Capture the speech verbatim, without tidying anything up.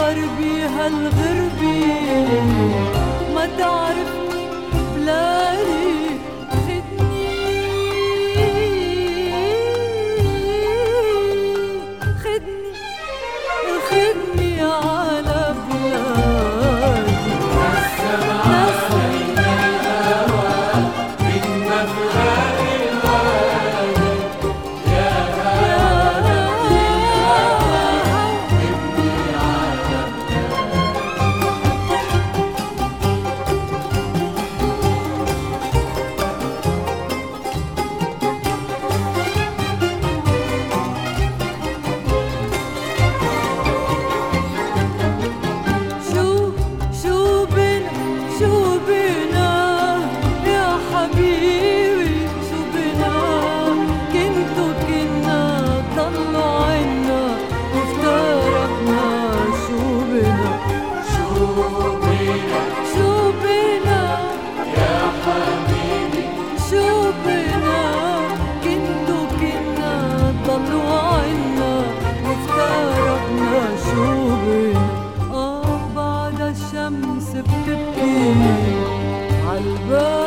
غربي هالغربي ما تعرفني بلادي خدني خدني خدني على بلادي نسم علينا الهوى من مفرق الوادي يا بلادي خدني على شو شو بنا شو بنا يا حبيبي شو بنا كنتو كنا ضلوا عنا وافترقنا شو بنا شو بنا شو بنا يا حبيبي شو بنا كنتو كنا ضلوا عنا وافترقنا شو بنا آه بعد الشمس بتبكي عالباب